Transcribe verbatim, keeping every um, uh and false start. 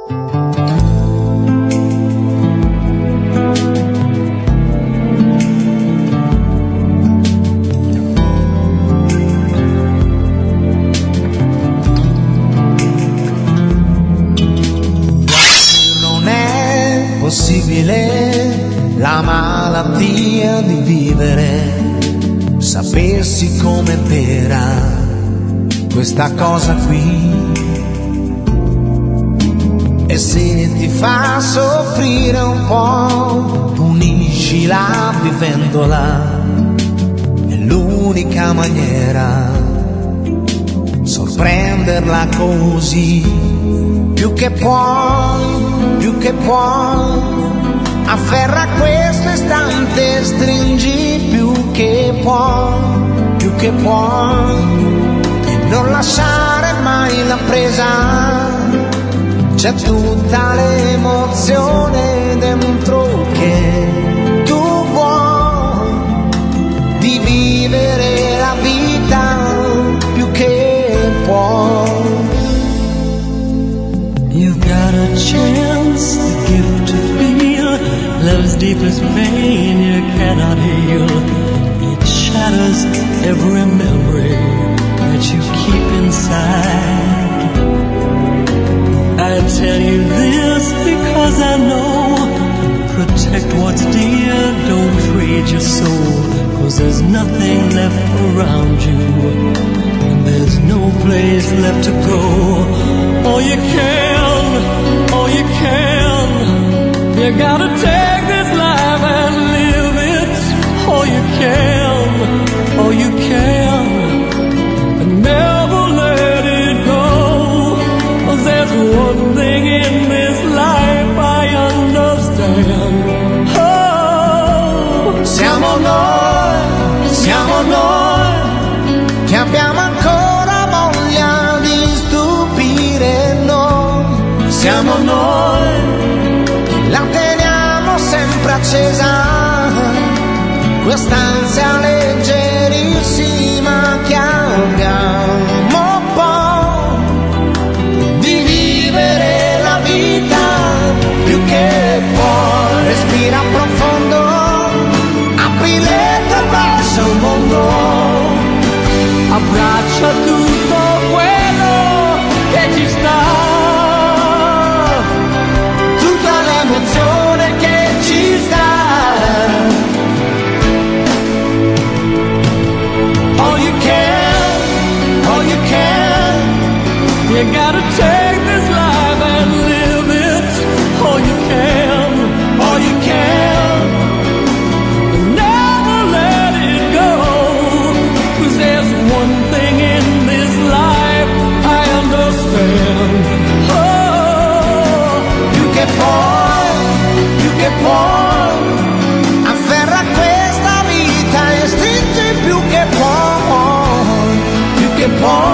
Possibile la malattia di vivere, sapessi com'è vera questa cosa qui, e se ti fa soffrire un po', puniscila vivendola, è l'unica maniera, sorprenderla così. Più che puoi, più che puoi, afferra questo istante, stringi più che puoi, più che puoi, e non lasciare mai la presa. C'è tutta l'emozione dentro che tu vuoi, di vivere la vita più che puoi. You've got a chance, the gift to feel love's deepest pain you cannot heal. It shatters every memory that you keep inside. I tell you this because I know, protect what's dear, don't trade your soul, 'cause there's nothing left around you, and there's no place left to go. All you can, all you can, you gotta take this life and live it. All you can, all you can, and never let it go. 'Cause there's one thing in this life I understand. Oh, siamo noi, siamo noi, che abbiamo ancora voglia di stupire noi. Siamo noi, la teniamo sempre accesa, quest'ansia leggerissima che abbiamo poi, di vivere la vita più che puoi. Respira profondo, apri le tue braccia al mondo, abbraccia tutto quello che ci sta, l'emozione che ci sta. All you can, all you can, you gotta take this life and live it. All you can, all you can, never let it go. 'Cause there's one thing in this life I understand. Oh, più che puoi, più che puoi, afferra questa vita e stringi più che puoi, più che puoi.